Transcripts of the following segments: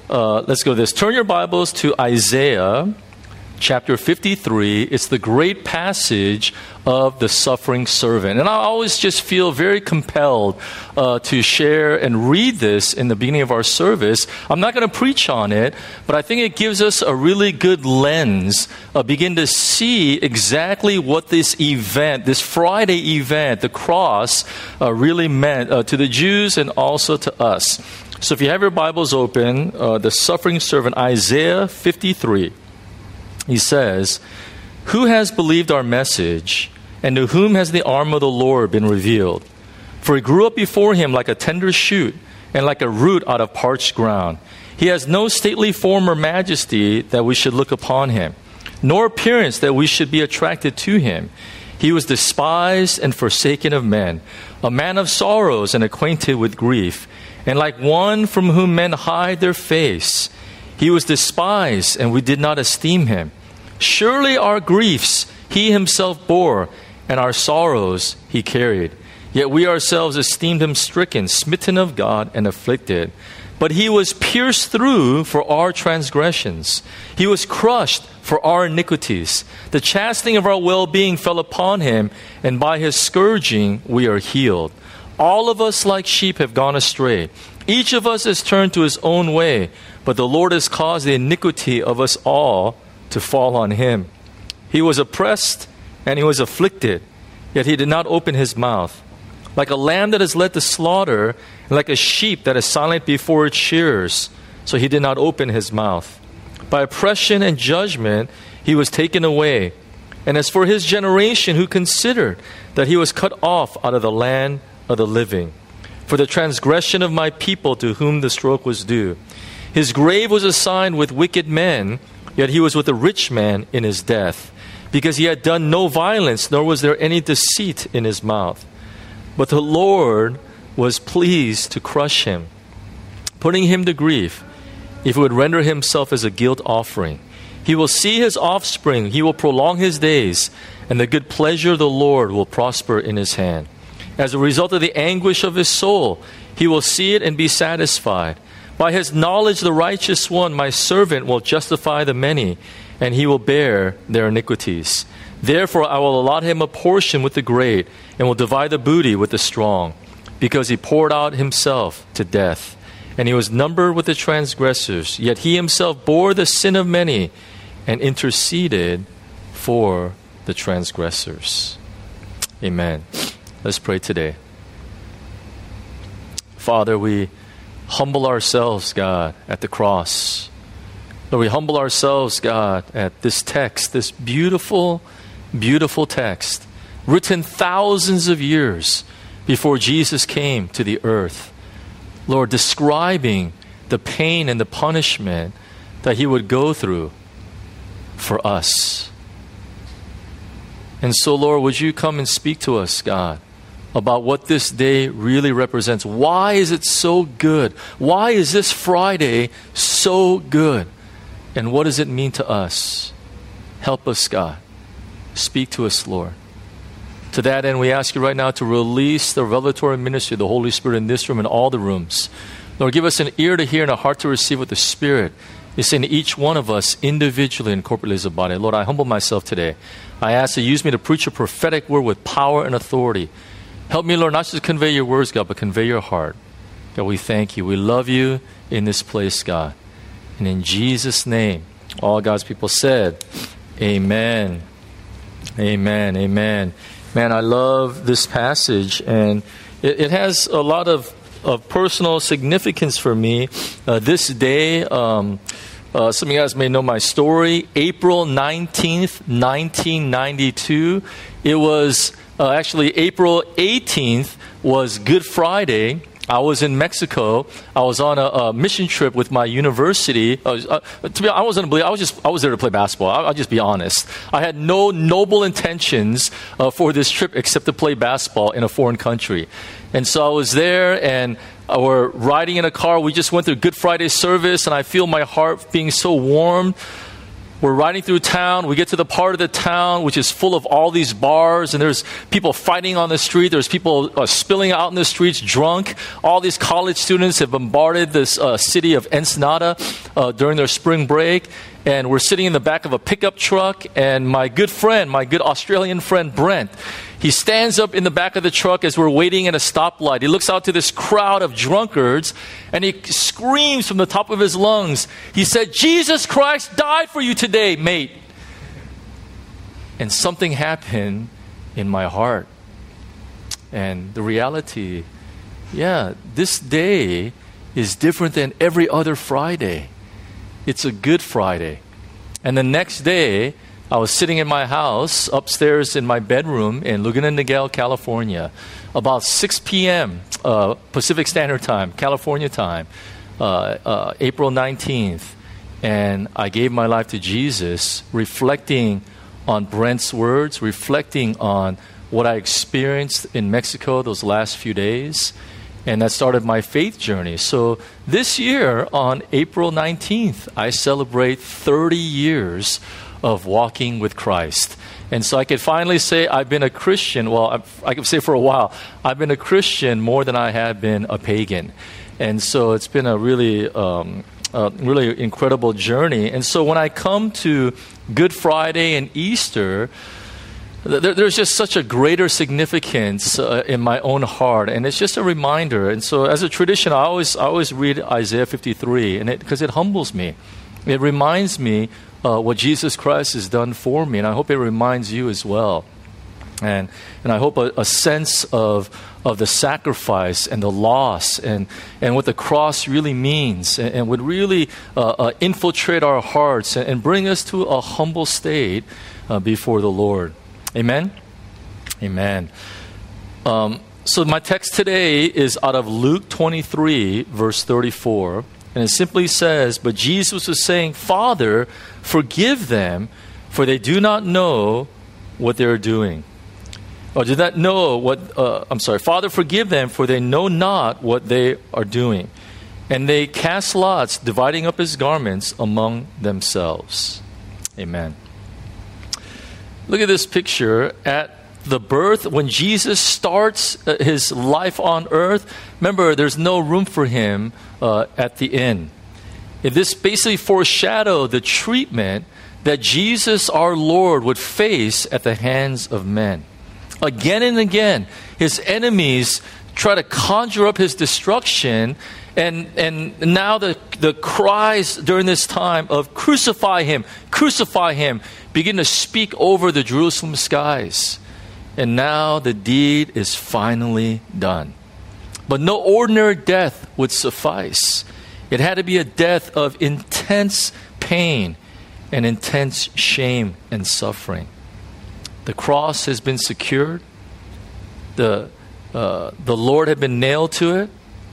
let's go this. Turn your Bibles to Isaiah chapter 53. It's the great passage of the suffering servant. And I always just feel very compelled to share and read this in the beginning of our service. I'm not going to preach on it, but I think it gives us a really good lens, begin to see exactly what this event, this Friday event, the cross, really meant to the Jews and also to us. So if you have your Bibles open, the suffering servant, Isaiah 53. He says, "Who has believed our message, and to whom has the arm of the Lord been revealed? For he grew up before him like a tender shoot, and like a root out of parched ground. He has no stately form or majesty that we should look upon him, nor appearance that we should be attracted to him. He was despised and forsaken of men, a man of sorrows and acquainted with grief, and like one from whom men hide their face. He was despised, and we did not esteem him. Surely our griefs he himself bore, and our sorrows he carried. Yet we ourselves esteemed him stricken, smitten of God, and afflicted. But he was pierced through for our transgressions. He was crushed for our iniquities. The chastening of our well-being fell upon him, and by his scourging we are healed. All of us like sheep have gone astray. Each of us has turned to his own way, but the Lord has caused the iniquity of us all to fall on him. He was oppressed and he was afflicted, yet he did not open his mouth. Like a lamb that is led to slaughter, and like a sheep that is silent before its shearers, so he did not open his mouth. By oppression and judgment he was taken away. And as for his generation, who considered that he was cut off out of the land of the living, for the transgression of my people to whom the stroke was due. His grave was assigned with wicked men, yet he was with a rich man in his death, because he had done no violence, nor was there any deceit in his mouth. But the Lord was pleased to crush him, putting him to grief, if he would render himself as a guilt offering. He will see his offspring, he will prolong his days, and the good pleasure of the Lord will prosper in his hand. As a result of the anguish of his soul, he will see it and be satisfied. By his knowledge, the righteous one, my servant, will justify the many, and he will bear their iniquities. Therefore, I will allot him a portion with the great, and will divide the booty with the strong, because he poured out himself to death, and he was numbered with the transgressors. Yet he himself bore the sin of many, and interceded for the transgressors." Amen. Let's pray today. Father, we humble ourselves, God, at the cross. Lord, we humble ourselves, God, at this text, this beautiful, beautiful text, written thousands of years before Jesus came to the earth. Lord, describing the pain and the punishment that he would go through for us. And so, Lord, would you come and speak to us, God, about what this day really represents. Why is it so good? Why is this Friday so good? And what does it mean to us? Help us, God. Speak to us, Lord. To that end, we ask you right now to release the revelatory ministry of the Holy Spirit in this room and all the rooms. Lord, give us an ear to hear and a heart to receive what the Spirit is saying to each one of us individually and corporately as a body. Lord, I humble myself today. I ask that you use me to preach a prophetic word with power and authority. Help me, Lord, not just to convey your words, God, but convey your heart. God, we thank you. We love you in this place, God. And in Jesus' name, all God's people said, amen. Amen. Amen. Man, I love this passage, and it has a lot of personal significance for me. This day, some of you guys may know my story. April 19th, 1992. It was actually April 18th was Good Friday. I was in Mexico. I was on a mission trip with my university. I was there to play basketball. I'll just be honest. I had no noble intentions for this trip except to play basketball in a foreign country. And so I was there, and we're riding in a car. We just went through Good Friday service, and I feel my heart being so warmed. we're riding through town. We get to the part of the town which is full of all these bars, and there's people fighting on the street. There's people spilling out in the streets drunk. All these college students have bombarded this city of Ensenada during their spring break. And we're sitting in the back of a pickup truck, and my good Australian friend Brent, he stands up in the back of the truck as we're waiting at a stoplight. He looks out to this crowd of drunkards, and he screams from the top of his lungs. He said, "Jesus Christ died for you today, mate." And something happened in my heart. And the reality, this day is different than every other Friday. It's a Good Friday. And the next day, I was sitting in my house upstairs in my bedroom in Laguna Niguel, California, about 6 p.m. Pacific Standard Time, California time, April 19th. And I gave my life to Jesus, reflecting on Brent's words, reflecting on what I experienced in Mexico those last few days. And that started my faith journey. So this year, on April 19th, I celebrate 30 years of walking with Christ. And so I could finally say I've been a Christian. Well, I could say for a while, I've been a Christian more than I have been a pagan. And so it's been a really incredible journey. And so when I come to Good Friday and Easter, there's just such a greater significance in my own heart, and it's just a reminder. And so, as a tradition, I always read Isaiah 53, and because it humbles me, it reminds me what Jesus Christ has done for me, and I hope it reminds you as well. And I hope a sense of the sacrifice and the loss and what the cross really means, and would really infiltrate our hearts and bring us to a humble state before the Lord. Amen? Amen. So my text today is out of Luke 23, verse 34. And it simply says, "But Jesus was saying, 'Father, forgive them, for they do not know what they are doing.'" Or do not know "Father, forgive them, for they know not what they are doing." And they cast lots, dividing up his garments among themselves. Amen. Look at this picture at the birth. When Jesus starts his life on earth, remember, there's no room for him at the inn. And this basically foreshadowed the treatment that Jesus, our Lord, would face at the hands of men. Again and again, his enemies try to conjure up his destruction, and now the cries during this time of crucify him, begin to speak over the Jerusalem skies. And now the deed is finally done. But no ordinary death would suffice. It had to be a death of intense pain and intense shame and suffering. The cross has been secured. The Lord had been nailed to it.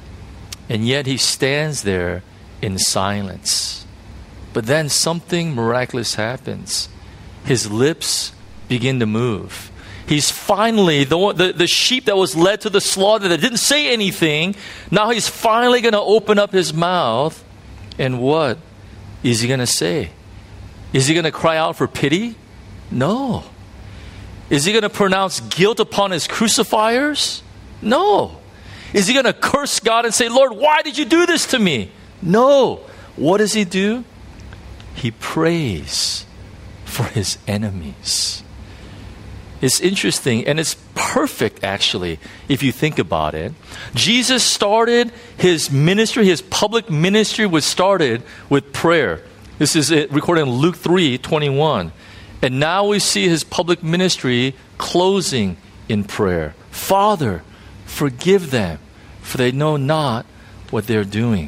And yet he stands there in silence. But then something miraculous happens. His lips begin to move. He's finally, the sheep that was led to the slaughter that didn't say anything, now he's finally going to open up his mouth. And what is he going to say? Is he going to cry out for pity? No. Is he going to pronounce guilt upon his crucifiers? No. Is he going to curse God and say, "Lord, why did you do this to me?" No. What does he do? He prays for his enemies. It's interesting, and it's perfect, actually, if you think about it. Jesus started his ministry, his public ministry was started with prayer. This is recorded in Luke 3:21. And now we see his public ministry closing in prayer. "Father, forgive them, for they know not what they're doing."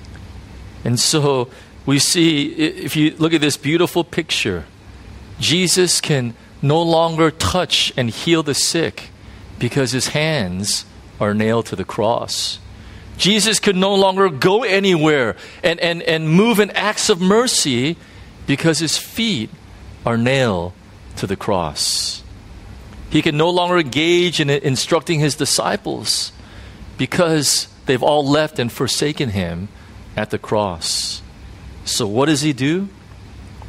And so we see, if you look at this beautiful picture, Jesus can no longer touch and heal the sick because his hands are nailed to the cross. Jesus could no longer go anywhere and move in acts of mercy because his feet are nailed to the cross. He can no longer engage in instructing his disciples because they've all left and forsaken him at the cross. So what does he do?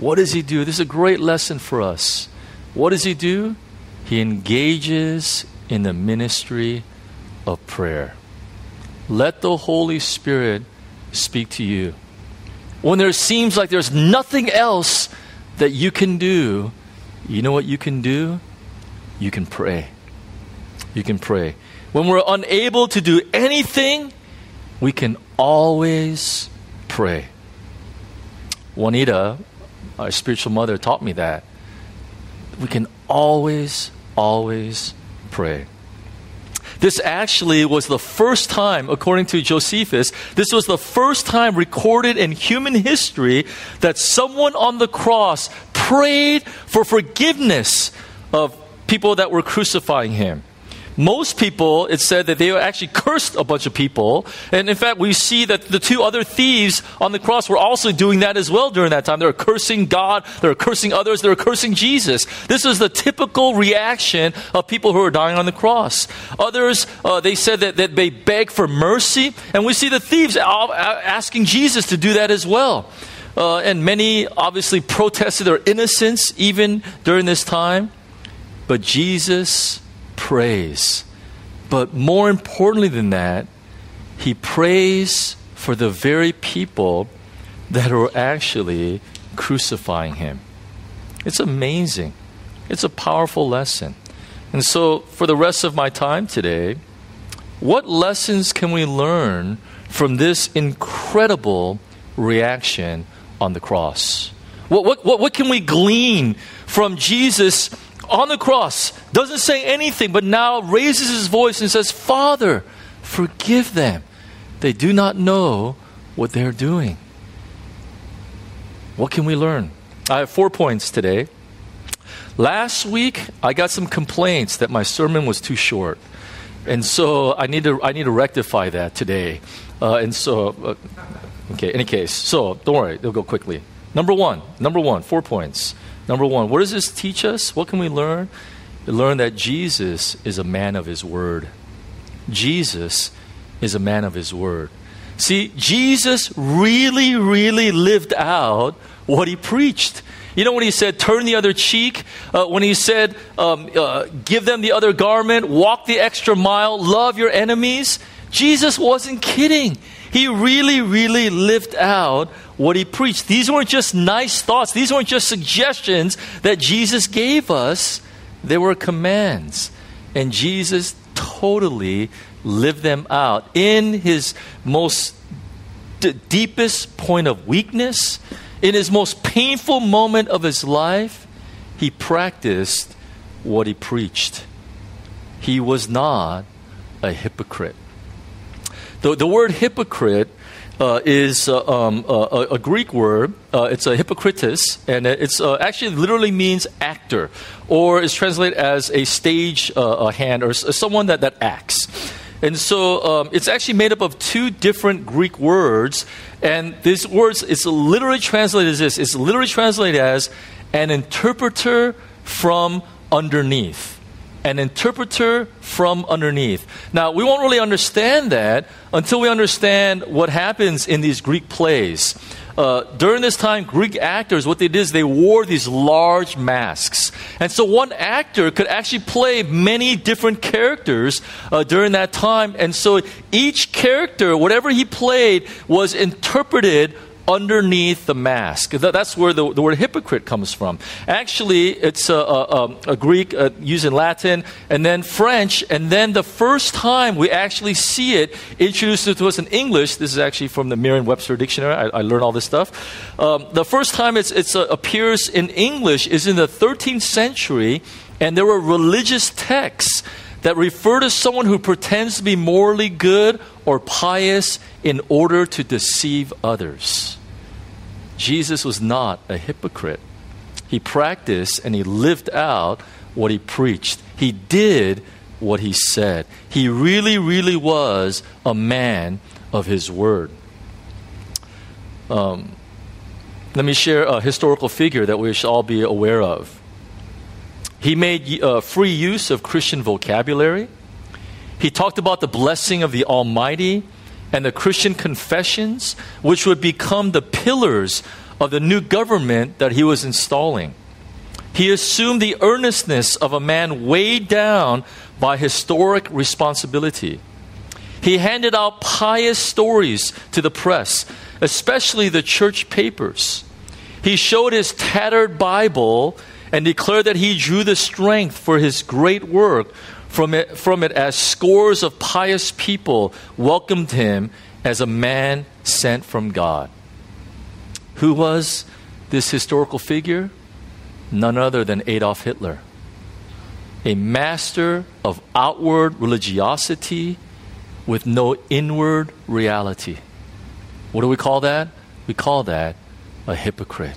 What does he do? This is a great lesson for us. What does he do? He engages in the ministry of prayer. Let the Holy Spirit speak to you. When there seems like there's nothing else that you can do, you know what you can do? You can pray. You can pray. When we're unable to do anything, we can always pray. Juanita, our spiritual mother, taught me that. We can always pray. This actually was the first time, according to Josephus, this was the first time recorded in human history that someone on the cross prayed for forgiveness of people that were crucifying him. Most people, it said that they actually cursed a bunch of people. And in fact, we see that the two other thieves on the cross were also doing that as well during that time. They were cursing God, they were cursing others, they were cursing Jesus. This is the typical reaction of people who are dying on the cross. Others, they said that they begged for mercy. And we see the thieves asking Jesus to do that as well. And many obviously protested their innocence even during this time. But Jesus prays. But more importantly than that, he prays for the very people that are actually crucifying him. It's amazing. It's a powerful lesson. And so for the rest of my time today, what lessons can we learn from this incredible reaction on the cross? What can we glean from Jesus on the cross? Doesn't say anything, but now raises his voice and says, Father, forgive them. They do not know what they're doing. What can we learn? I have 4 points today. Last week, I got some complaints that my sermon was too short. And so I need to rectify that today. Okay, any case. So don't worry, they'll go quickly. Number one, 4 points. Number one, what does this teach us? What can we learn? We learn that Jesus is a man of his word. Jesus is a man of his word. See, Jesus really lived out what he preached. You know when he said, turn the other cheek? When he said, give them the other garment, walk the extra mile, love your enemies? Jesus wasn't kidding. He really lived out what he preached. These weren't just nice thoughts. These weren't just suggestions that Jesus gave us. They were commands. And Jesus totally lived them out. In his most deepest point of weakness, in his most painful moment of his life, he practiced what he preached. He was not a hypocrite. The word hypocrite is a Greek word. It's a hypocritus, and it's actually literally means actor, or is translated as a stage hand, or someone that acts. And so it's actually made up of two different Greek words, and these words, it's literally translated as this. It's literally translated as an interpreter from underneath. An interpreter from underneath. Now, we won't really understand that until we understand what happens in these Greek plays. During this time, Greek actors, what they did is they wore these large masks. And so one actor could actually play many different characters during that time. And so each character, whatever he played, was interpreted underneath the mask. That's where the word hypocrite comes from. Actually, it's a Greek used in Latin, and then French, and then the first time we actually see it introduced to us in English, this is actually from the Merriam-Webster Dictionary, I learned all this stuff. The first time it appears in English is in the 13th century, and there were religious texts that refer to someone who pretends to be morally good or pious in order to deceive others. Jesus was not a hypocrite. He practiced and he lived out what he preached. He did what he said. He really was a man of his word. Let me share a historical figure that we should all be aware of. He made free use of Christian vocabulary. He talked about the blessing of the Almighty and the Christian confessions, which would become the pillars of the new government that he was installing. He assumed the earnestness of a man weighed down by historic responsibility. He handed out pious stories to the press, especially the church papers. He showed his tattered Bible and declared that he drew the strength for his great work from it as scores of pious people welcomed him as a man sent from God. Who was this historical figure? None other than Adolf Hitler, a master of outward religiosity with no inward reality. What do we call that? We call that a hypocrite.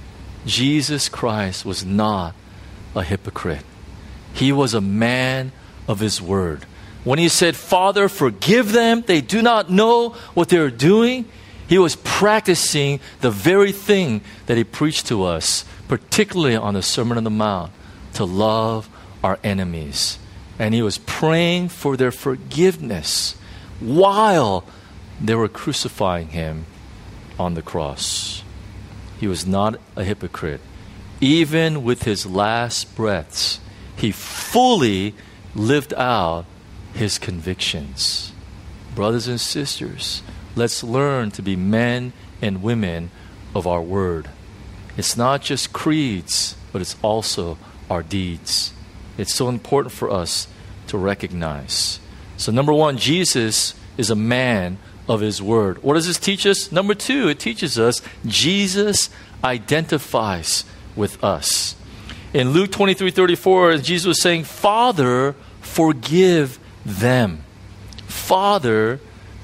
Jesus Christ was not a hypocrite. He was a man of his word. When he said, "Father, forgive them, they do not know what they're doing," he was practicing the very thing that he preached to us, particularly on the Sermon on the Mount, to love our enemies. And he was praying for their forgiveness while they were crucifying him on the cross. He was not a hypocrite. Even with his last breaths, he fully lived out his convictions. Brothers and sisters, let's learn to be men and women of our word. It's not just creeds, but it's also our deeds. It's so important for us to recognize. So number one, Jesus is a man of his word. What does this teach us? Number two, it teaches us Jesus identifies with us. In Luke 23:34, Jesus was saying, "Father, forgive them. Father,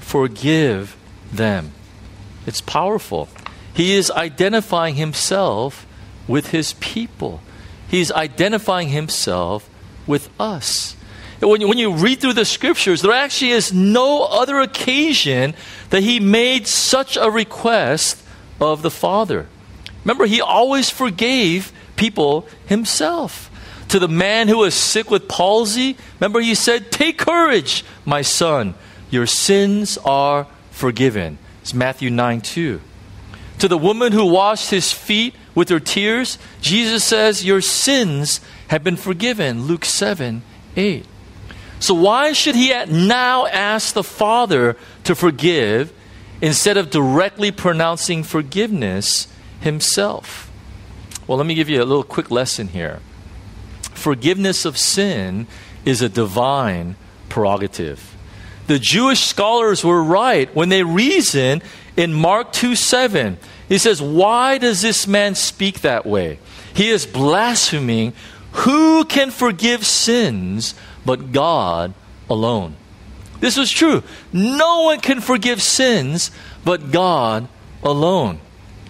forgive them." It's powerful. He is identifying himself with his people. He's identifying himself with us. When you read through the scriptures, there actually is no other occasion that he made such a request of the Father. Remember, he always forgave people himself. To the man who was sick with palsy, remember he said, "Take courage, my son. Your sins are forgiven." It's Matthew 9:2. To the woman who washed his feet with her tears, Jesus says, "Your sins have been forgiven." Luke 7:8. So why should he now ask the Father to forgive instead of directly pronouncing forgiveness himself? Well, let me give you a little quick lesson here. Forgiveness of sin is a divine prerogative. The Jewish scholars were right when they reasoned in Mark 2:7. He says, "Why does this man speak that way? He is blaspheming. Who can forgive sins but God alone?" This was true. No one can forgive sins but God alone.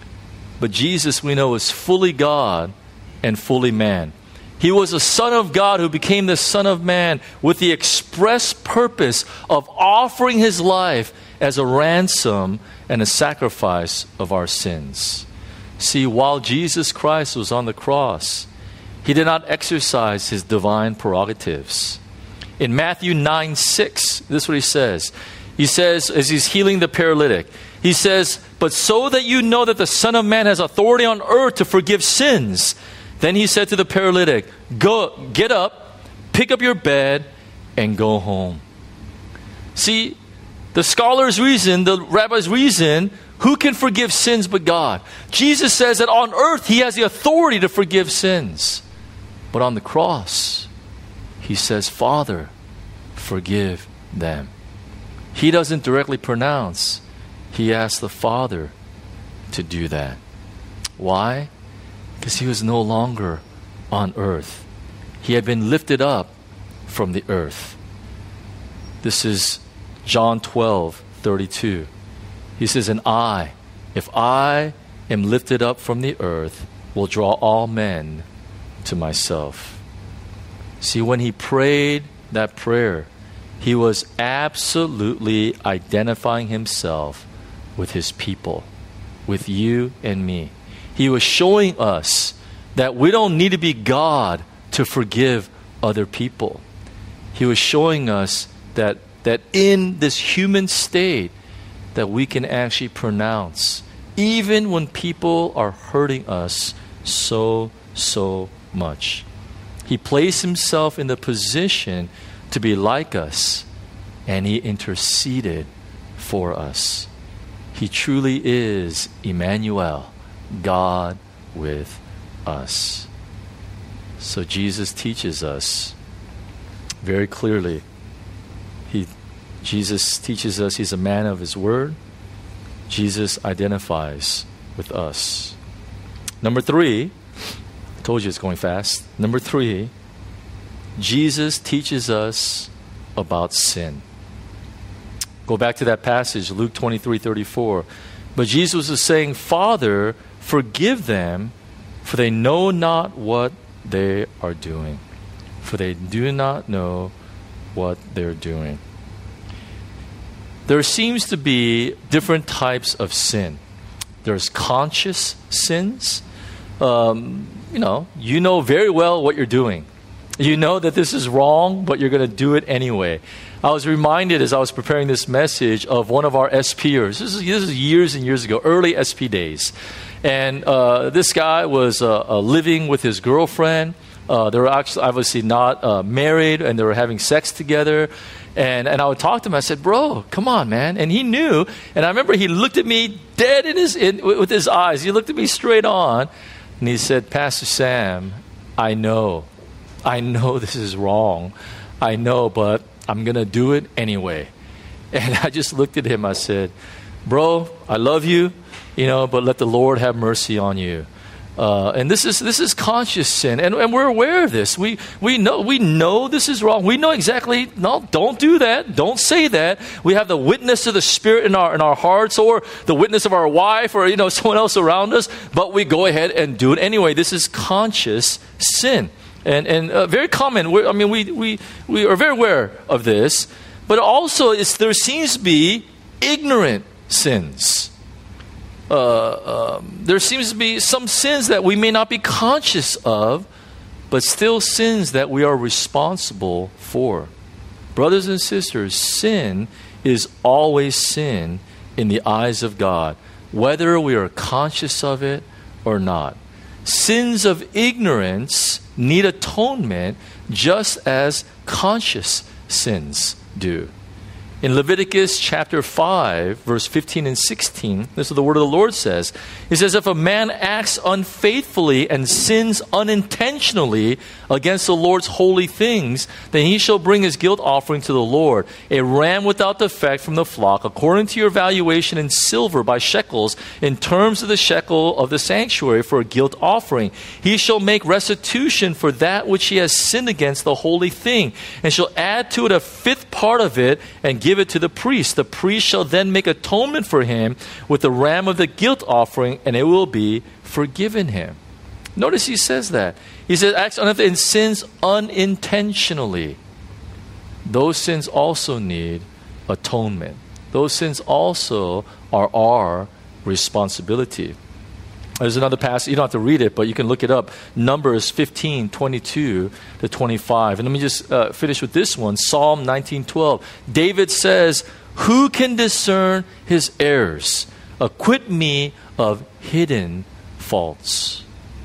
But Jesus, we know, is fully God and fully man. He was a Son of God who became the Son of Man with the express purpose of offering his life as a ransom and a sacrifice of our sins. See, while Jesus Christ was on the cross, he did not exercise his divine prerogatives. In Matthew 9:6, this is what he says. He says, as he's healing the paralytic, he says, "But so that you know that the Son of Man has authority on earth to forgive sins." Then he said to the paralytic, "Go, get up, pick up your bed, and go home." See, the scholars reason, the rabbis reason, who can forgive sins but God? Jesus says that on earth he has the authority to forgive sins. But on the cross, he says, "Father, forgive them." He doesn't directly pronounce. He asks the Father to do that. Why? Because he was no longer on earth. He had been lifted up from the earth. This is John 12:32. He says, "And I, if I am lifted up from the earth, will draw all men to myself." See, when he prayed that prayer, he was absolutely identifying himself with his people, with you and me. He was showing us that we don't need to be God to forgive other people. He was showing us that in this human state, that we can actually pronounce, even when people are hurting us so much. He placed himself in the position to be like us, and he interceded for us. He truly is Emmanuel, God with us. So Jesus teaches us very clearly. Jesus teaches us he's a man of his word. Jesus identifies with us. Number 3, I told you it's going fast. Number 3, Jesus teaches us about sin. Go back to that passage, Luke 23:34. But Jesus was saying, Father, forgive them, for they know not what they are doing. For they do not know what they're doing. There seems to be different types of sin. There's conscious sins. You know very well what you're doing. You know that this is wrong, but you're going to do it anyway. I was reminded as I was preparing this message of one of our SPers. This is years and years ago, early SP days. And this guy was living with his girlfriend. They were actually obviously not married, and they were having sex together. And I would talk to him. I said, bro, come on, man. And he knew. And I remember he looked at me dead with his eyes. He looked at me straight on. And he said, Pastor Sam, I know this is wrong. I know, but I'm going to do it anyway. And I just looked at him. I said, bro, I love you, but let the Lord have mercy on you. And this is conscious sin. And we're aware of this. We know this is wrong. We know exactly, no, don't do that. Don't say that. We have the witness of the Spirit in our hearts, or the witness of our wife, or, someone else around us. But we go ahead and do it anyway. This is conscious sin. And very common. We are very aware of this. But also, there seems to be ignorant sins. There seems to be some sins that we may not be conscious of, but still sins that we are responsible for. Brothers and sisters, sin is always sin in the eyes of God, whether we are conscious of it or not. Sins of ignorance need atonement just as conscious sins do. In Leviticus chapter 5, verse 15 and 16, this is what the word of the Lord says. It says, if a man acts unfaithfully and sins unintentionally against the Lord's holy things, then he shall bring his guilt offering to the Lord, a ram without defect from the flock, according to your valuation in silver by shekels, in terms of the shekel of the sanctuary for a guilt offering. He shall make restitution for that which he has sinned against the holy thing, and shall add to it a fifth part of it, and give it to the priest. The priest shall then make atonement for him with the ram of the guilt offering, and it will be forgiven him. Notice he says that. He says, acts and sins unintentionally. Those sins also need atonement. Those sins also are our responsibility. There's another passage, you don't have to read it, but you can look it up. Numbers 15, 22 to 25. And let me just finish with this one. Psalm 19:12. David says, who can discern his errors? Acquit me of hidden faults.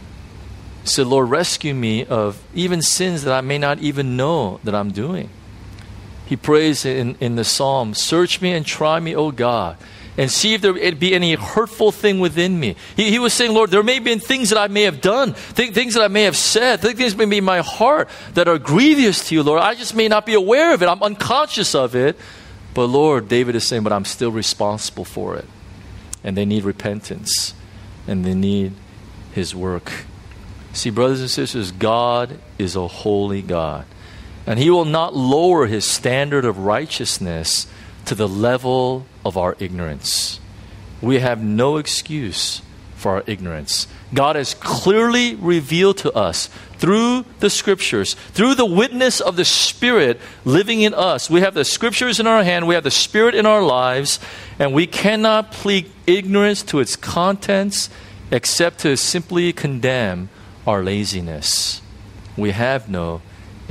He said, Lord, rescue me of even sins that I may not even know that I'm doing. He prays in the psalm, search me and try me, O God, and see if there be any hurtful thing within me. He was saying, Lord, there may have been things that I may have done, things that I may have said, things may be in my heart that are grievous to you, Lord. I just may not be aware of it. I'm unconscious of it. But Lord, David is saying, but I'm still responsible for it. And they need repentance. And they need his work. See, brothers and sisters, God is a holy God. And he will not lower his standard of righteousness to the level of our ignorance. We have no excuse for our ignorance. God has clearly revealed to us through the Scriptures, through the witness of the Spirit living in us. We have the Scriptures in our hand, we have the Spirit in our lives, and we cannot plead ignorance to its contents except to simply condemn our laziness. We have no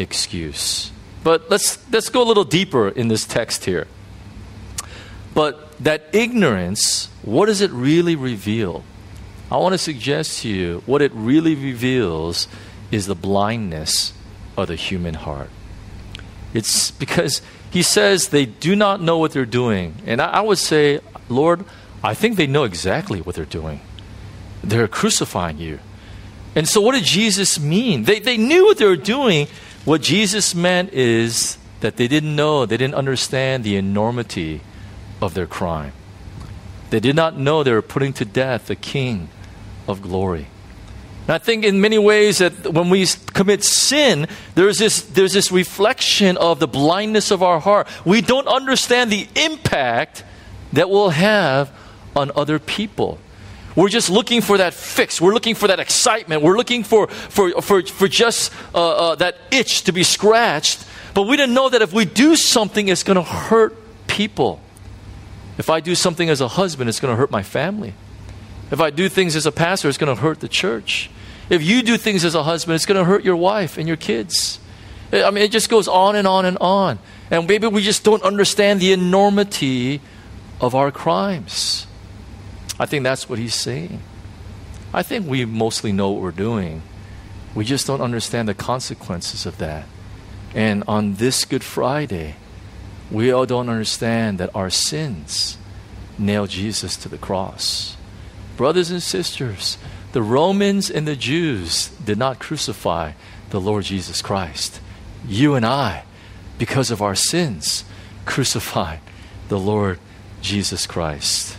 excuse. But let's go a little deeper in this text here. But that ignorance, what does it really reveal? I want to suggest to you what it really reveals is the blindness of the human heart. It's because he says they do not know what they're doing. And I would say, Lord, I think they know exactly what they're doing. They're crucifying you. And so what did Jesus mean? They knew what they were doing. What Jesus meant is that they didn't know, they didn't understand the enormity of their crime. They did not know they were putting to death the King of glory. And I think in many ways that when we commit sin, there's this reflection of the blindness of our heart. We don't understand the impact that we'll have on other people. We're just looking for that fix. We're looking for that excitement. We're looking for just that itch to be scratched. But we didn't know that if we do something, it's going to hurt people. If I do something as a husband, it's going to hurt my family. If I do things as a pastor, it's going to hurt the church. If you do things as a husband, it's going to hurt your wife and your kids. I mean, it just goes on and on and on. And maybe we just don't understand the enormity of our crimes. I think that's what he's saying. I think we mostly know what we're doing. We just don't understand the consequences of that. And on this Good Friday, we all don't understand that our sins nailed Jesus to the cross. Brothers and sisters, the Romans and the Jews did not crucify the Lord Jesus Christ. You and I, because of our sins, crucified the Lord Jesus Christ.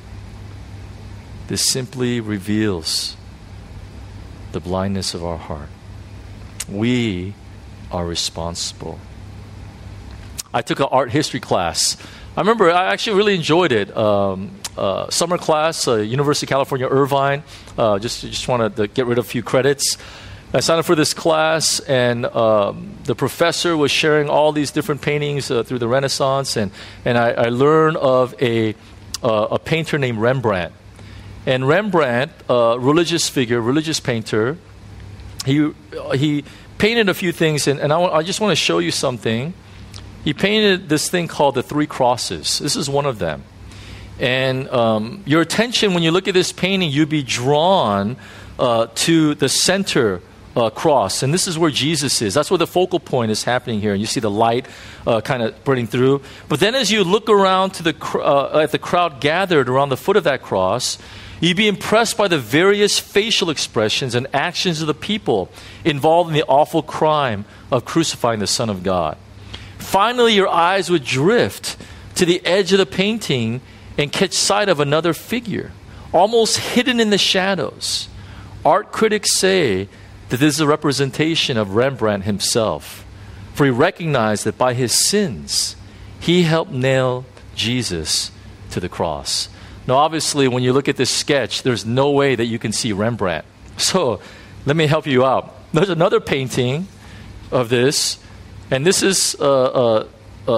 This simply reveals the blindness of our heart. We are responsible. I took an art history class. I remember I actually really enjoyed it. Summer class, University of California, Irvine. Just wanted to get rid of a few credits. I signed up for this class, and the professor was sharing all these different paintings through the Renaissance, and I learned of a painter named Rembrandt. And Rembrandt, religious figure, religious painter, he painted a few things, and I just want to show you something. He painted this thing called the Three Crosses. This is one of them. And your attention, when you look at this painting, you'd be drawn to the center cross. And this is where Jesus is. That's where the focal point is happening here. And you see the light kind of burning through. But then as you look around to at the crowd gathered around the foot of that cross, you'd be impressed by the various facial expressions and actions of the people involved in the awful crime of crucifying the Son of God. Finally, your eyes would drift to the edge of the painting and catch sight of another figure, almost hidden in the shadows. Art critics say that this is a representation of Rembrandt himself, for he recognized that by his sins, he helped nail Jesus to the cross. Now, obviously, when you look at this sketch, there's no way that you can see Rembrandt. So, let me help you out. There's another painting of this, and this is called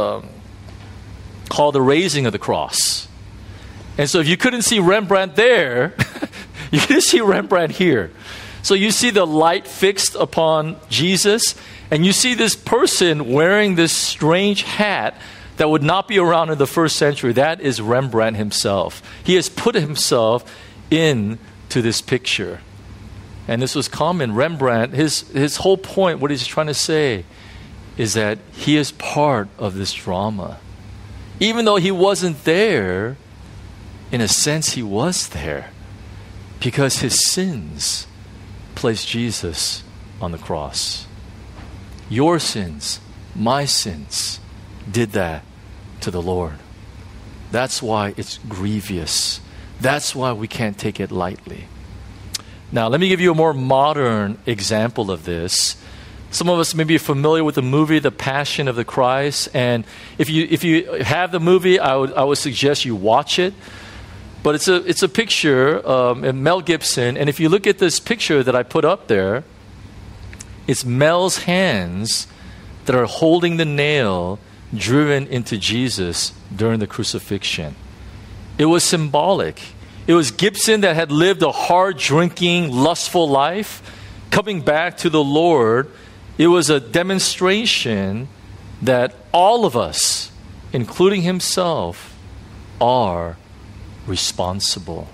The Raising of the Cross. And so if you couldn't see Rembrandt there, you can see Rembrandt here. So you see the light fixed upon Jesus, and you see this person wearing this strange hat that would not be around in the first century. That is Rembrandt himself. He has put himself into this picture. And this was common. Rembrandt, his whole point, what he's trying to say, is that he is part of this drama. Even though he wasn't there, in a sense he was there, because his sins placed Jesus on the cross. Your sins, my sins, did that to the Lord. That's why it's grievous. That's why we can't take it lightly. Now, let me give you a more modern example of this. Some of us may be familiar with the movie The Passion of the Christ, and if you have the movie, I would suggest you watch it. But it's a picture of Mel Gibson, and if you look at this picture that I put up there, it's Mel's hands that are holding the nail driven into Jesus during the crucifixion. It was symbolic. It was Gibson that had lived a hard-drinking, lustful life, coming back to the Lord. It was a demonstration that all of us, including himself, are responsible.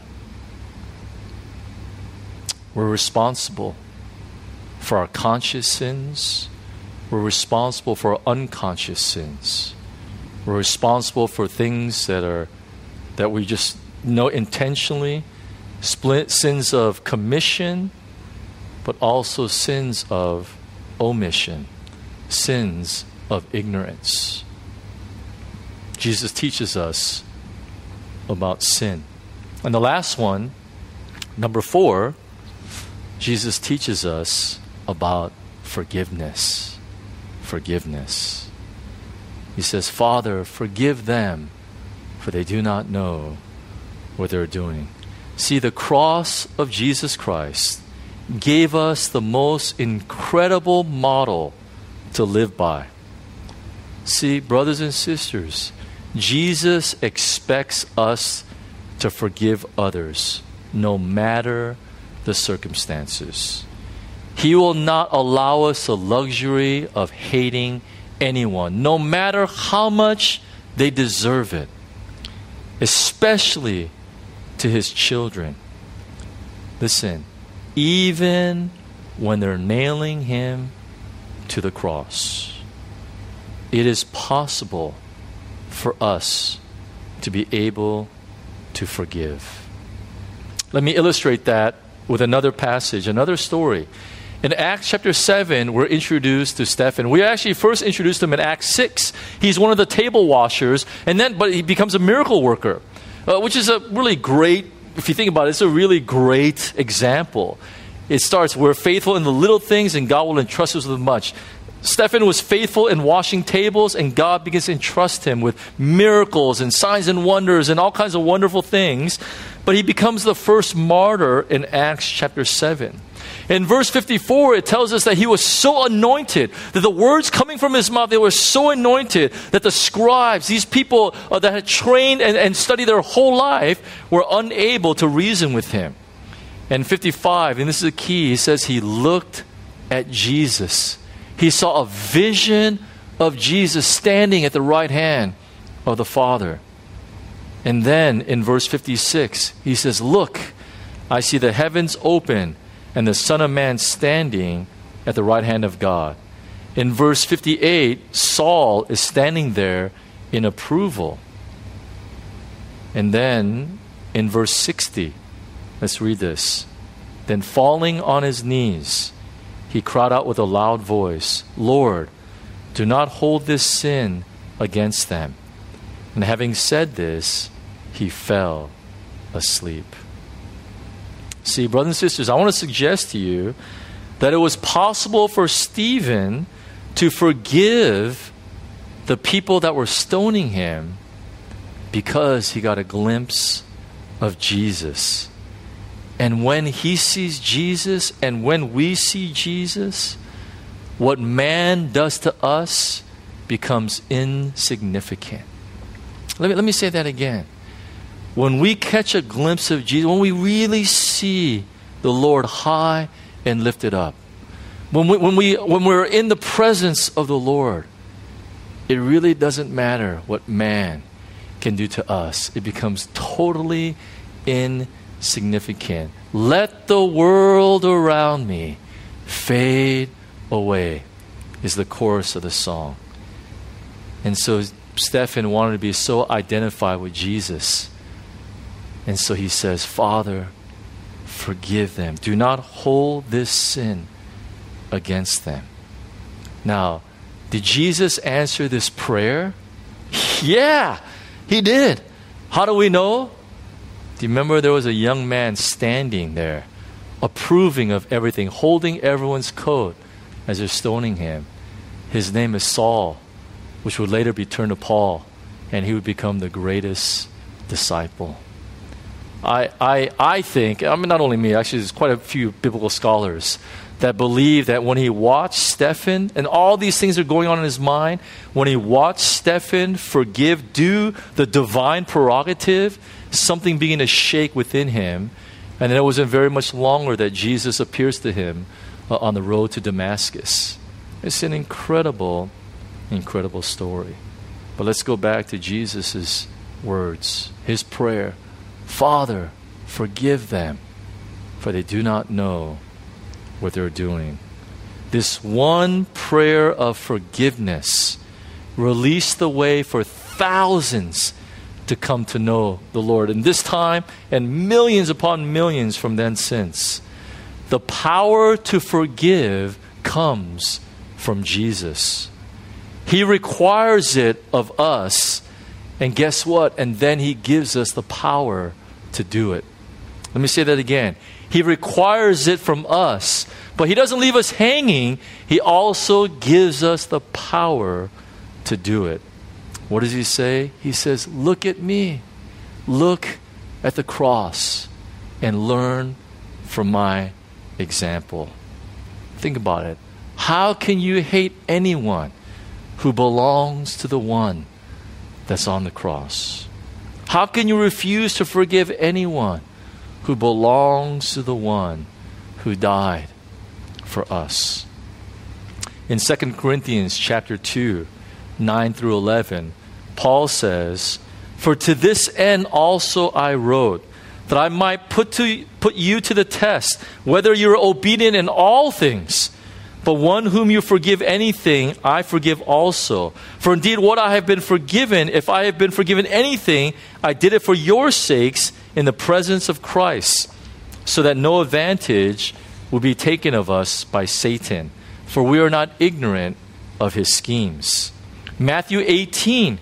We're responsible for our conscious sins. We're responsible for our unconscious sins. We're responsible for things that we just know intentionally, sins of commission, but also sins of omission, sins of ignorance. Jesus teaches us about sin. And the last one, number 4, Jesus teaches us about forgiveness. Forgiveness. He says, Father, forgive them, for they do not know what they're doing. See, the cross of Jesus Christ gave us the most incredible model to live by. See, brothers and sisters, Jesus expects us to forgive others, no matter the circumstances. He will not allow us the luxury of hating anyone, no matter how much they deserve it, especially to His children. Listen, even when they're nailing Him to the cross, it is possible for us to be able to forgive. Let me illustrate that with another passage, another story. In Acts chapter 7, we're introduced to Stephen. We actually first introduced him in Acts 6. He's one of the table washers, but he becomes a miracle worker, which is a really great, if you think about it, it's a really great example. It starts, we're faithful in the little things and God will entrust us with much. Stephen was faithful in washing tables, and God begins to entrust him with miracles and signs and wonders and all kinds of wonderful things. But he becomes the first martyr in Acts chapter 7. In verse 54, it tells us that he was so anointed, that the words coming from his mouth, they were so anointed that the scribes, these people that had trained and studied their whole life, were unable to reason with him. And 55, and this is the key, he says he looked at Jesus. He saw a vision of Jesus standing at the right hand of the Father. And then in verse 56, he says, look, I see the heavens open and the Son of Man standing at the right hand of God. In verse 58, Saul is standing there in approval. And then in verse 60, let's read this. Then falling on his knees, he cried out with a loud voice, Lord, do not hold this sin against them. And having said this, he fell asleep. See, brothers and sisters, I want to suggest to you that it was possible for Stephen to forgive the people that were stoning him because he got a glimpse of Jesus. And when he sees Jesus and when we see Jesus, what man does to us becomes insignificant. Let me say that again. When we catch a glimpse of Jesus, when we really see the Lord high and lifted up, when we're in the presence of the Lord, it really doesn't matter what man can do to us. It becomes totally insignificant. Let the world around me fade away, is the chorus of the song. And so Stephen wanted to be so identified with Jesus. And so he says, Father, forgive them. Do not hold this sin against them. Now, did Jesus answer this prayer? Yeah, he did. How do we know? Do you remember there was a young man standing there, approving of everything, holding everyone's coat as they're stoning him? His name is Saul, which would later be turned to Paul, and he would become the greatest disciple. I think, not only me, actually there's quite a few biblical scholars that believe that when he watched Stephen, and all these things are going on in his mind, when he watched Stephen do the divine prerogative, something began to shake within him, and then it wasn't very much longer that Jesus appears to him on the road to Damascus. It's an incredible story. But let's go back to Jesus' words. his prayer, Father, forgive them, for they do not know what they're doing. This one prayer of forgiveness released the way for thousands to come to know the Lord in this time and millions upon millions from then since. The power to forgive comes from Jesus. He requires it of us, and guess what? And then he gives us the power to do it. Let me say that again. He requires it from us, but he doesn't leave us hanging. He also gives us the power to do it. What does he say? He says, look at me. Look at the cross and learn from my example. Think about it. How can you hate anyone who belongs to the one that's on the cross? How can you refuse to forgive anyone who belongs to the one who died for us? In 2 Corinthians chapter 2, 9 through 11, Paul says, "For to this end also I wrote, that I might put you to the test, whether you are obedient in all things. But one whom you forgive anything, I forgive also. For indeed what I have been forgiven, if I have been forgiven anything, I did it for your sakes in the presence of Christ, so that no advantage will be taken of us by Satan. For we are not ignorant of his schemes." Matthew 18,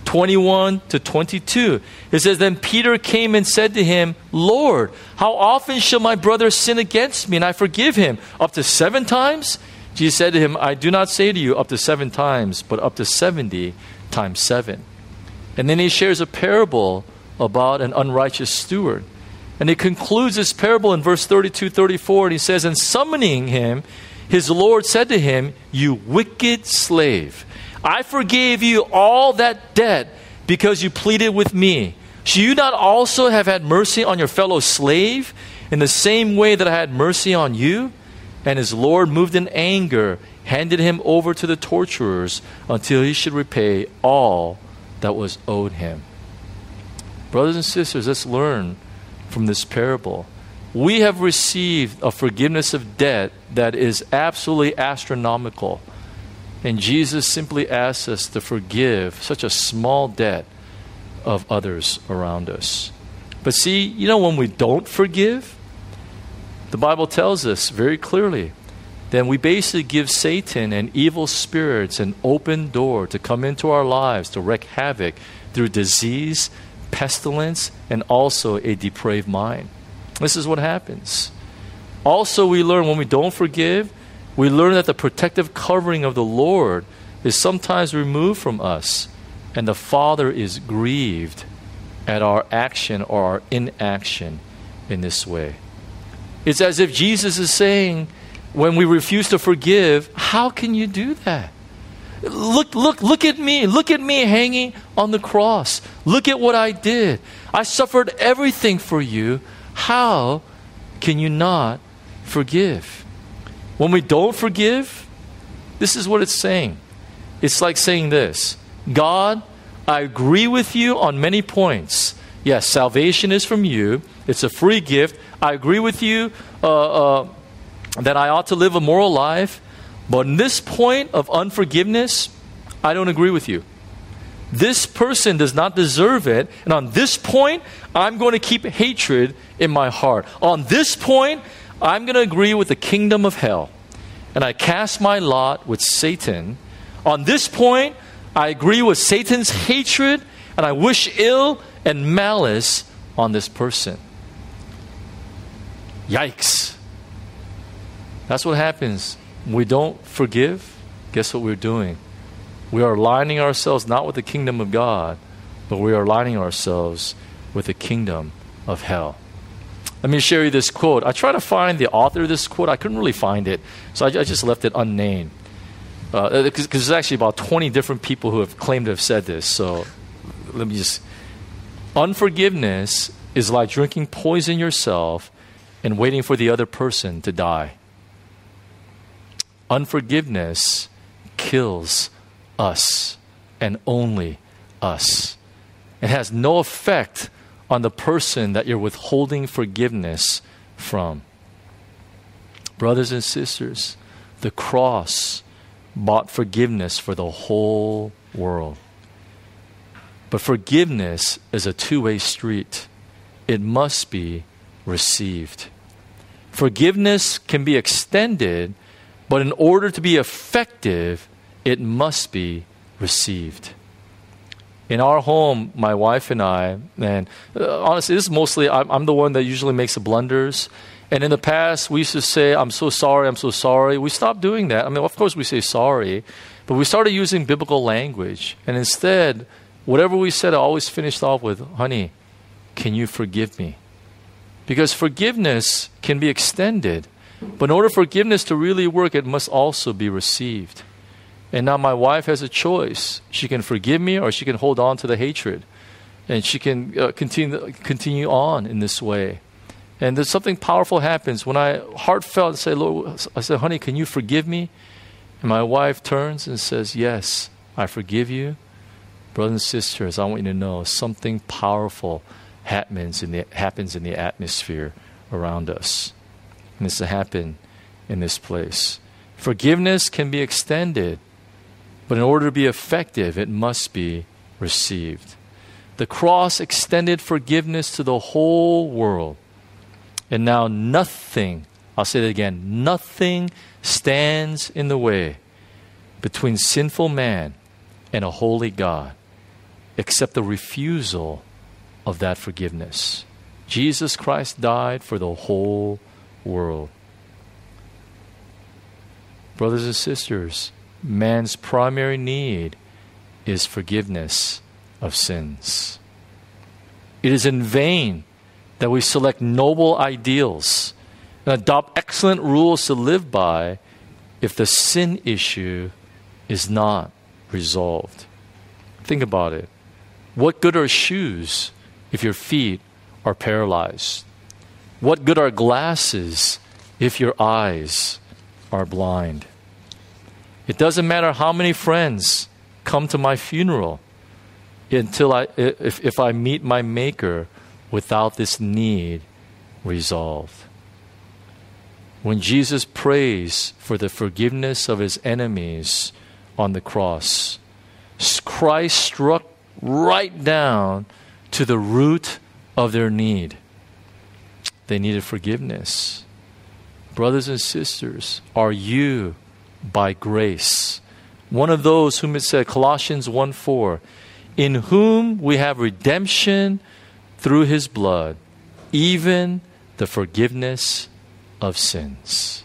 21 to 22. It says, "Then Peter came and said to him, Lord, how often shall my brother sin against me and I forgive him? Up to 7 times? Jesus said to him, I do not say to you up to 7 times, but up to 70 times 7. And then he shares a parable about an unrighteous steward. And he concludes this parable in verse 32, 34. And he says, "And summoning him, his Lord said to him, You wicked slave, I forgave you all that debt because you pleaded with me. Should you not also have had mercy on your fellow slave in the same way that I had mercy on you?" And his Lord, moved in anger, handed him over to the torturers until he should repay all that was owed him. Brothers and sisters, let's learn from this parable. We have received a forgiveness of debt that is absolutely astronomical. And Jesus simply asks us to forgive such a small debt of others around us. But see, when we don't forgive, the Bible tells us very clearly, then we basically give Satan and evil spirits an open door to come into our lives to wreak havoc through disease, pestilence, and also a depraved mind. This is what happens. Also, we learn when we don't forgive, we learn that the protective covering of the Lord is sometimes removed from us, and the Father is grieved at our action or our inaction in this way. It's as if Jesus is saying, when we refuse to forgive, how can you do that? Look at me. Look at me hanging on the cross. Look at what I did. I suffered everything for you. How can you not forgive? When we don't forgive, this is what it's saying. It's like saying this: God, I agree with you on many points. Yes, salvation is from you. It's a free gift. I agree with you that I ought to live a moral life. But in this point of unforgiveness, I don't agree with you. This person does not deserve it. And on this point, I'm going to keep hatred in my heart. On this point, I'm going to agree with the kingdom of hell. And I cast my lot with Satan. On this point, I agree with Satan's hatred, and I wish ill and malice on this person. Yikes. That's what happens when we don't forgive. Guess what we're doing? We are aligning ourselves not with the kingdom of God, but we are aligning ourselves with the kingdom of hell. Let me share you this quote. I tried to find the author of this quote. I couldn't really find it, so I just left it unnamed. Because there's actually about 20 different people who have claimed to have said this. So let me just... Unforgiveness is like drinking poison yourself and waiting for the other person to die. Unforgiveness kills us and only us. It has no effect on the person that you're withholding forgiveness from. Brothers and sisters, the cross bought forgiveness for the whole world. But forgiveness is a two-way street. It must be received. Forgiveness can be extended, but in order to be effective, it must be received. In our home, my wife and I, and honestly, this is mostly, I'm the one that usually makes the blunders. And in the past, we used to say, I'm so sorry, I'm so sorry. We stopped doing that. I mean, of course we say sorry, but we started using biblical language. And instead, whatever we said, I always finished off with, honey, can you forgive me? Because forgiveness can be extended, but in order for forgiveness to really work, it must also be received. And now my wife has a choice. She can forgive me or she can hold on to the hatred. And she can continue on in this way. And there's something powerful happens when I heartfelt say, Lord, I said, honey, can you forgive me? And my wife turns and says, yes, I forgive you. Brothers and sisters, I want you to know something powerful happens in the atmosphere around us. And this will happen in this place. Forgiveness can be extended, but in order to be effective, it must be received. The cross extended forgiveness to the whole world. And now nothing, I'll say that again, nothing stands in the way between sinful man and a holy God except the refusal of that forgiveness. Jesus Christ died for the whole world. Brothers and sisters, man's primary need is forgiveness of sins. It is in vain that we select noble ideals and adopt excellent rules to live by if the sin issue is not resolved. Think about it. What good are shoes if your feet are paralyzed? What good are glasses if your eyes are blind? It doesn't matter how many friends come to my funeral if I meet my Maker without this need resolved. When Jesus prays for the forgiveness of his enemies on the cross, Christ struck right down to the root of their need. They needed forgiveness. Brothers and sisters, are you, by grace, one of those whom it said, Colossians 1:4, in whom we have redemption through his blood, even the forgiveness of sins?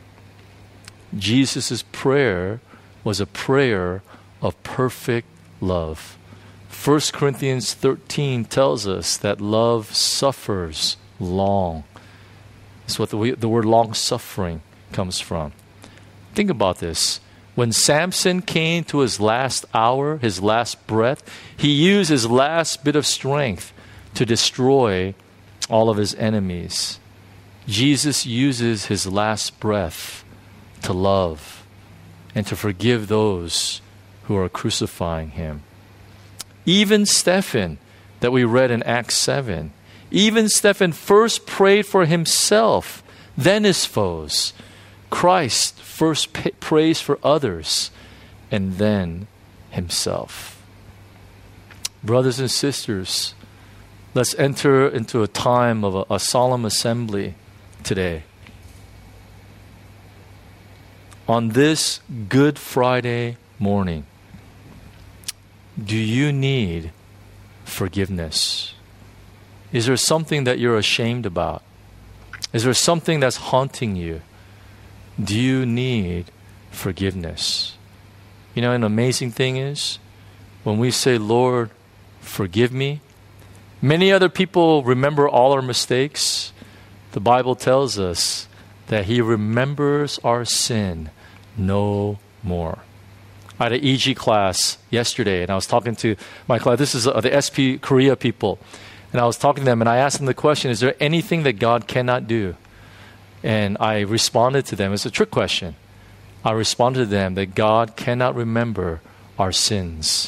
Jesus' prayer was a prayer of perfect love. 1 Corinthians 13 tells us that love suffers long. That's what the word long-suffering comes from. Think about this. When Samson came to his last hour, his last breath, he used his last bit of strength to destroy all of his enemies. Jesus uses his last breath to love and to forgive those who are crucifying him. Even Stephen, that we read in Acts 7, even Stephen first prayed for himself, then his foes. Christ first prays for others, and then himself. Brothers and sisters, let's enter into a time of a solemn assembly today. On this Good Friday morning, do you need forgiveness? Is there something that you're ashamed about? Is there something that's haunting you? Do you need forgiveness? You know, an amazing thing is, when we say, Lord, forgive me, many other people remember all our mistakes. The Bible tells us that he remembers our sin no more. I had an EG class yesterday, and I was talking to my class. This is the SP Korea people. And I was talking to them, and I asked them the question, is there anything that God cannot do? And I responded to them. It's a trick question. I responded to them that God cannot remember our sins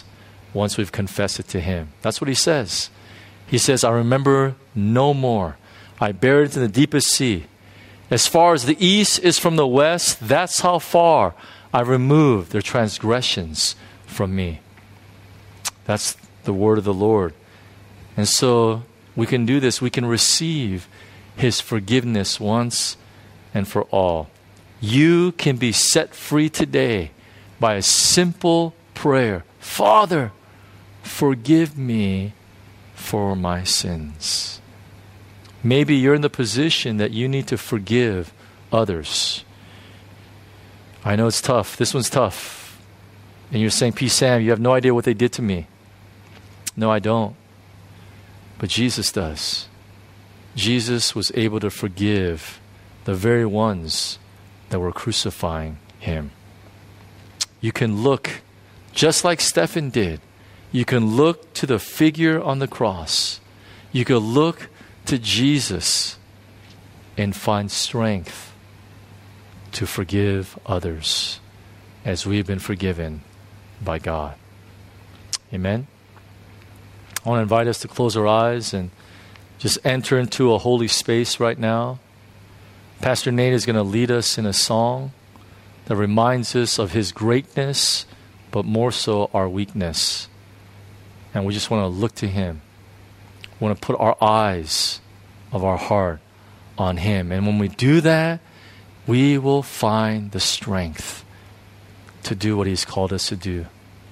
once we've confessed it to Him. That's what He says. He says, I remember no more. I buried it in the deepest sea. As far as the east is from the west, that's how far I removed their transgressions from me. That's the word of the Lord. And so we can do this. We can receive His forgiveness once and for all. You can be set free today by a simple prayer. Father, forgive me for my sins. Maybe you're in the position that you need to forgive others. I know it's tough. This one's tough. And you're saying, P. Sam, you have no idea what they did to me. No, I don't. But Jesus does. Jesus was able to forgive the very ones that were crucifying Him. You can look, just like Stephen did, you can look to the figure on the cross. You can look to Jesus and find strength to forgive others as we've been forgiven by God. Amen? I want to invite us to close our eyes and just enter into a holy space right now. Pastor Nate is going to lead us in a song that reminds us of His greatness, but more so our weakness. And we just want to look to Him. We want to put our eyes of our heart on Him. And when we do that, we will find the strength to do what He's called us to do.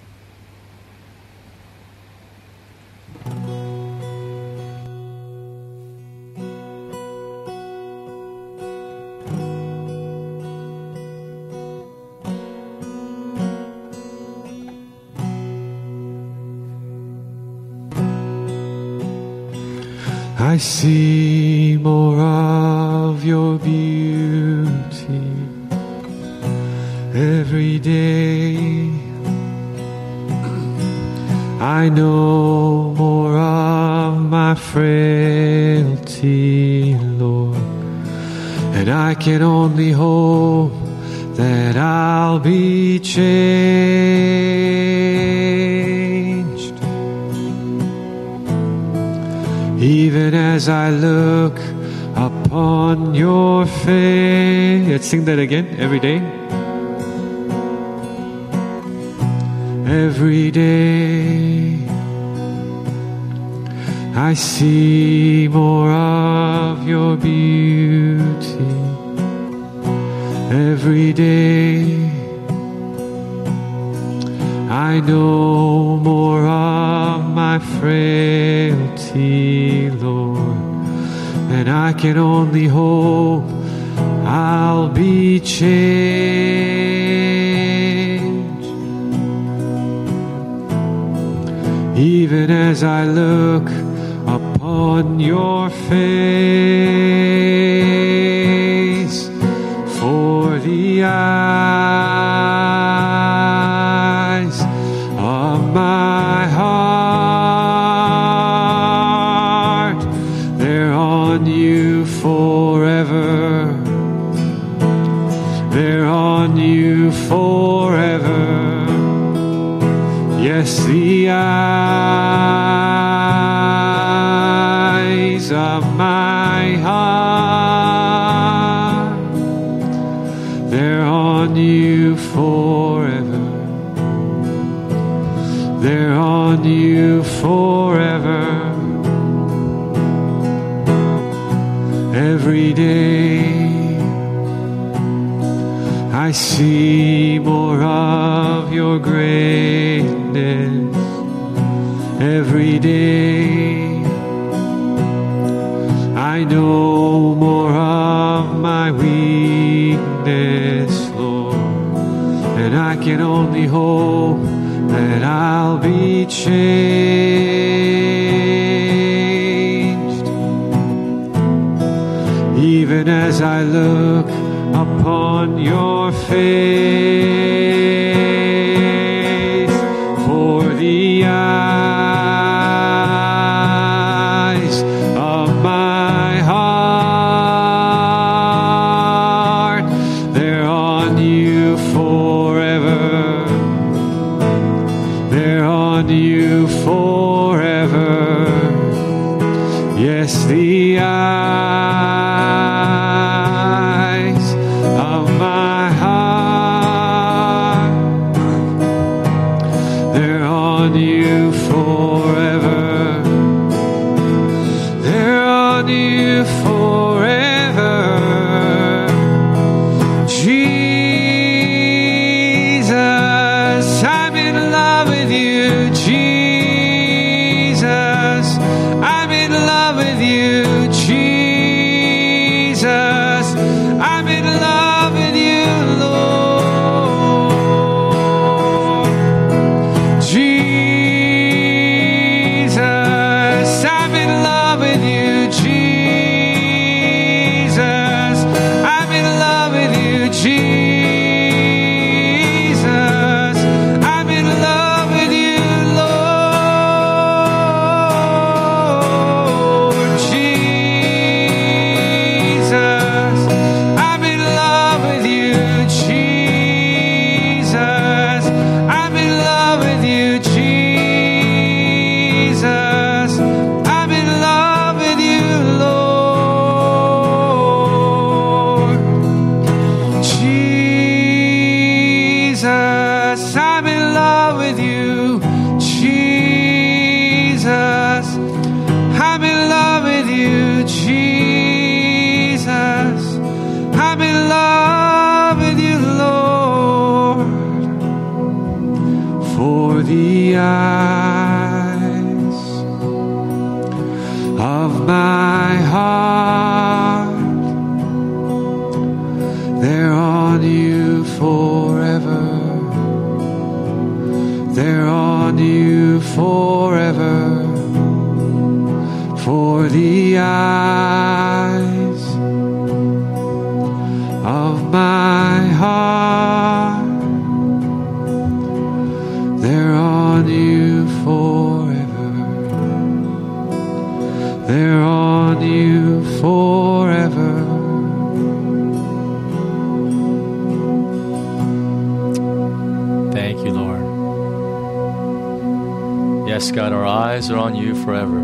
I see more of your beauty every day. I know more of my frailty, Lord, and I can only hope that I'll be changed. Even as I look upon your face. Let's sing that again, every day. Every day I see more of your beauty. Every day I know more of my frailty, Lord, and I can only hope I'll be changed. Even as I look upon your face, for the eyes of my heart, they're on you forever. They're on you forever. Yes, the eyes of my heart, they're on you forever. They're on you forever. Every day I see more of your greatness. Every day I know more of my weakness, Lord, and I can only hope that I'll be changed. Even as I look upon your face, for the eyes of my heart, they're on you forever. They're on you the eyes of my heart. They're on you forever. They're on you forever. Thank you, Lord. Yes, God, our eyes are on you forever.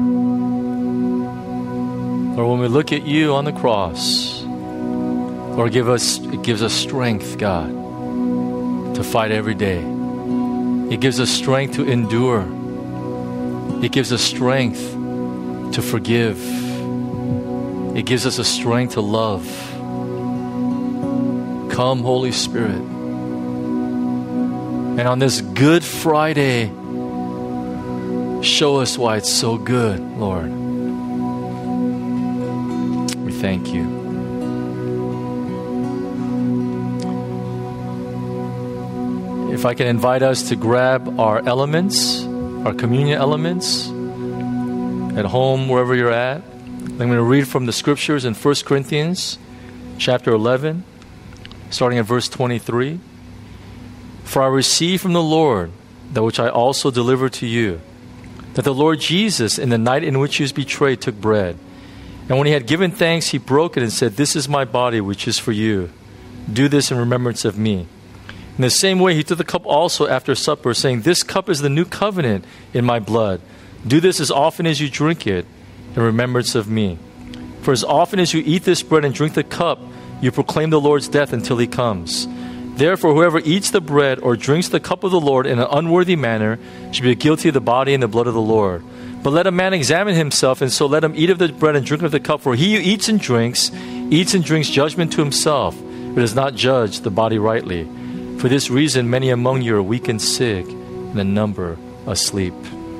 Lord, when we look at you on the cross, Lord, it gives us strength, God, to fight every day. It gives us strength to endure. It gives us strength to forgive. It gives us a strength to love. Come, Holy Spirit. And on this Good Friday, show us why it's so good, Lord. We thank you. If I can invite us to grab our elements, our communion elements, at home, wherever you're at. I'm going to read from the scriptures in 1 Corinthians chapter 11, starting at verse 23. For I received from the Lord that which I also delivered to you, that the Lord Jesus, in the night in which he was betrayed, took bread. And when he had given thanks, he broke it and said, "This is my body, which is for you. Do this in remembrance of me." In the same way, he took the cup also after supper, saying, "This cup is the new covenant in my blood. Do this as often as you drink it in remembrance of me. For as often as you eat this bread and drink the cup, you proclaim the Lord's death until he comes. Therefore, whoever eats the bread or drinks the cup of the Lord in an unworthy manner should be guilty of the body and the blood of the Lord. But let a man examine himself, and so let him eat of the bread and drink of the cup. For he who eats and drinks judgment to himself, but does not judge the body rightly. For this reason, many among you are weak and sick, and a number asleep."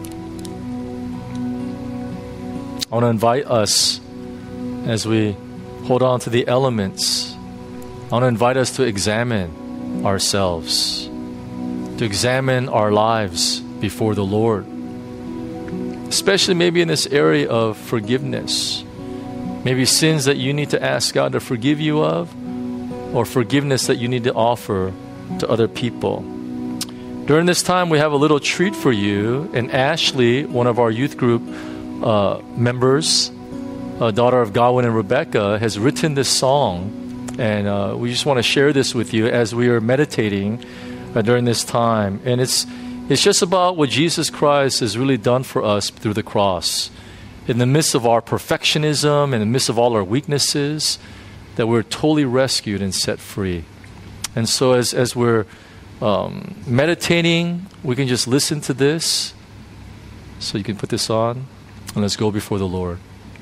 I want to invite us, as we hold on to the elements, I want to invite us to examine ourselves, to examine our lives before the Lord, especially maybe in this area of forgiveness. Maybe sins that you need to ask God to forgive you of, or forgiveness that you need to offer to other people. During this time, we have a little treat for you. And Ashley, one of our youth group members, daughter of Godwin and Rebecca, has written this song. And we just want to share this with you as we are meditating during this time. And it's just about what Jesus Christ has really done for us through the cross. In the midst of our perfectionism, in the midst of all our weaknesses, that we're totally rescued and set free. And so as we're meditating, we can just listen to this. So you can put this on, and let's go before the Lord.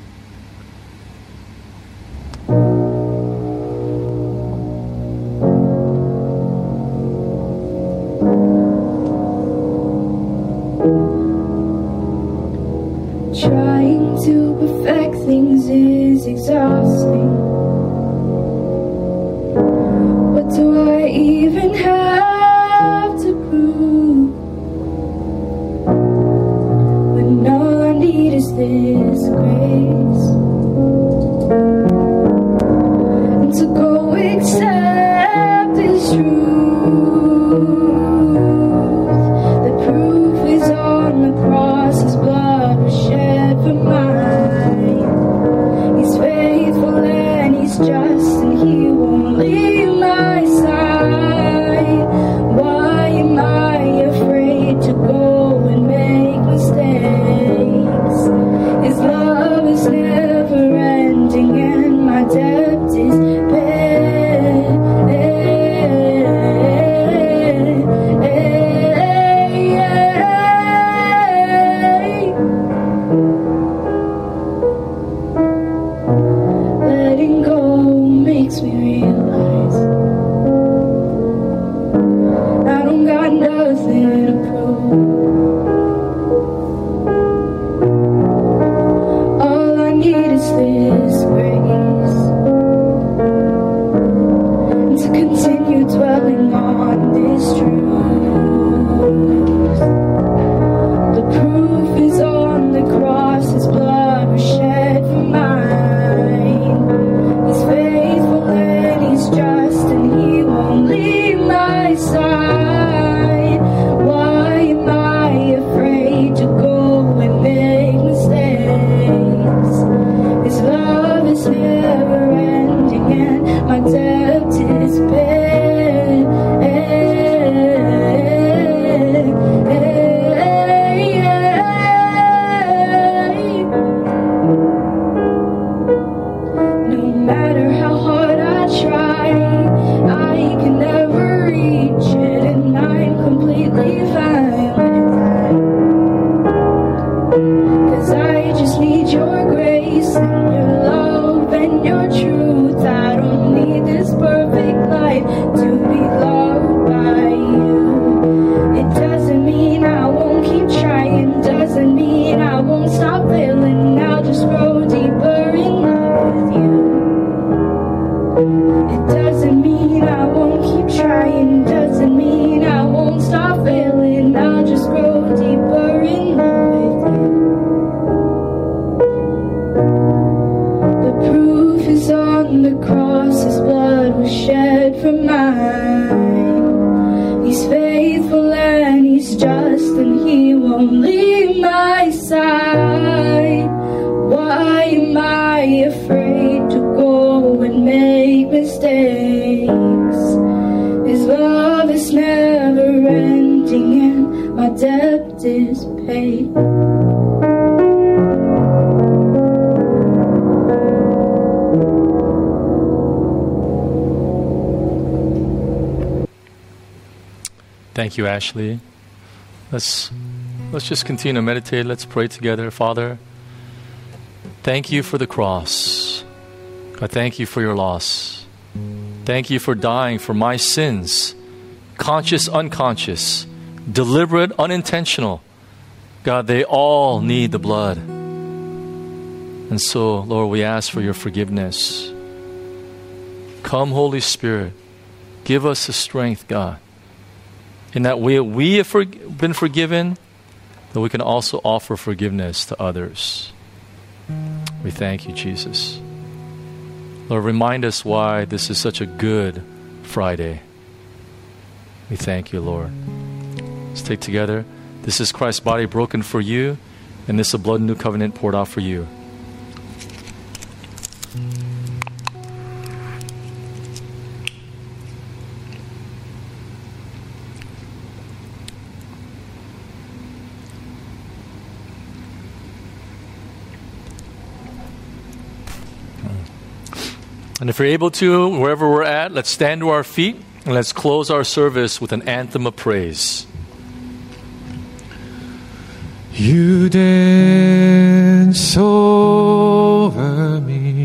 Trying to perfect things is exhausting. What do I even have to prove? When all I need is this grace, and to go accept this truth. The proof is on the cross, his blood was shed for mine. He's faithful and he's just, and he won't leave my side. Why am I afraid to go and make mistakes? His love is never ending and my debt is paid. Letting go makes me realize I don't got nothing to prove. All I need is this grace, and to continue dwelling on this truth. The proof is on the cross, his blood was shed for mine. It doesn't mean I won't keep trying, doesn't mean I won't stop failing. I'll just grow deeper in love with you. The proof is on the cross, his blood was shed for mine. He's faithful and he's just, and he won't leave my side. Why am I afraid to go and make mistakes? His love is never ending and my debt is paid. Thank you, Ashley. Let's just continue to meditate. Let's pray together. Father, thank you for the cross. God, thank you for your loss. Thank you for dying for my sins, conscious, unconscious, deliberate, unintentional. God, they all need the blood. And so, Lord, we ask for your forgiveness. Come, Holy Spirit, give us the strength, God, in that we have been forgiven, that we can also offer forgiveness to others. We thank you, Jesus. Lord, remind us why this is such a good Friday. We thank you, Lord. Let's take together. This is Christ's body broken for you, and this is the blood of the new covenant poured out for you. And if you're able to, wherever we're at, let's stand to our feet and let's close our service with an anthem of praise. You dance over me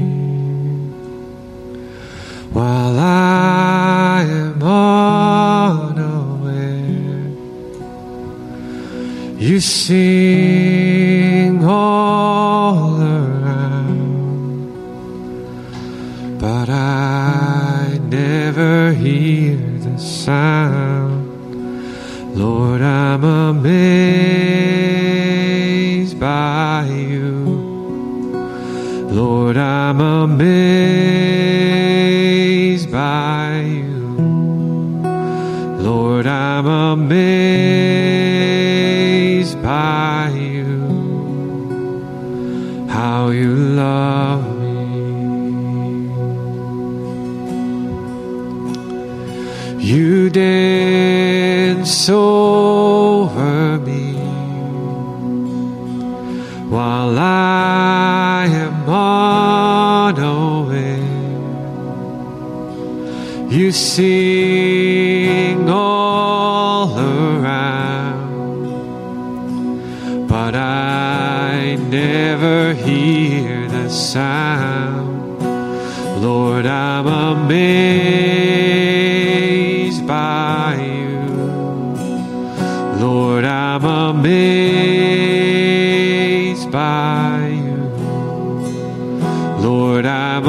while I am unaware. You sing all around, but I never hear the sound. Lord, I'm amazed by you. Lord, I'm amazed by you. Lord, I'm amazed by you. How you love me. You dance over me while I am unaware. You sing all around, but I never hear the sound. Lord, I'm amazed by you. Lord, I'm amazed by you. Lord, I'm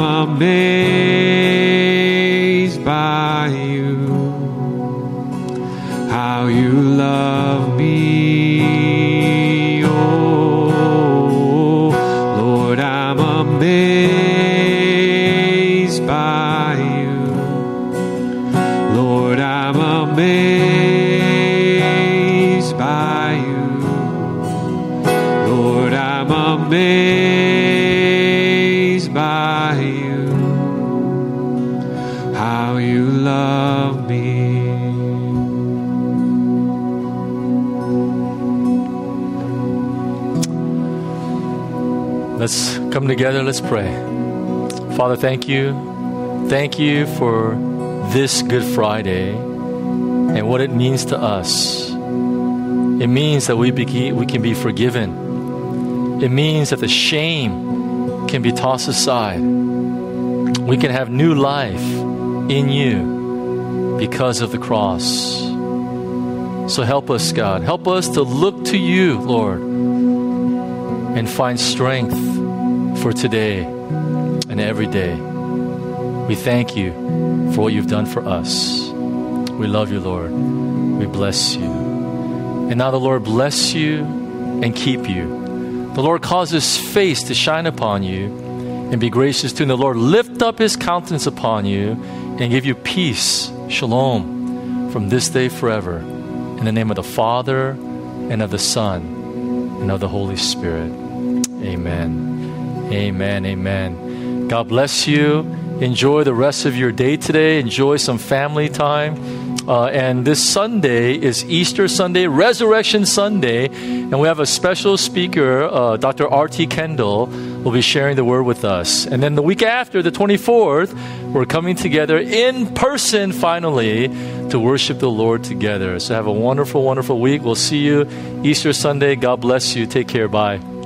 amazed by you. How you love me. Oh, Lord, I'm amazed by you. Lord, I'm amazed by you. Lord, I'm amazed by you. How you love me. Let's come together. Let's pray. Father, thank you. Thank you for this Good Friday and what it means to us. It means that we can be forgiven. It means that the shame can be tossed aside. We can have new life in you because of the cross. So help us, God. Help us to look to you, Lord, and find strength for today and every day. We thank you for what you've done for us. We love you, Lord. We bless you. And now the Lord bless you and keep you. The Lord cause His face to shine upon you and be gracious to you. And the Lord lift up His countenance upon you and give you peace, shalom, from this day forever. In the name of the Father, and of the Son, and of the Holy Spirit. Amen. Amen. Amen. God bless you. Enjoy the rest of your day today. Enjoy some family time. And this Sunday is Easter Sunday, Resurrection Sunday. And we have a special speaker, Dr. R.T. Kendall, will be sharing the word with us. And then the week after, the 24th, we're coming together in person finally to worship the Lord together. So have a wonderful, wonderful week. We'll see you Easter Sunday. God bless you. Take care. Bye.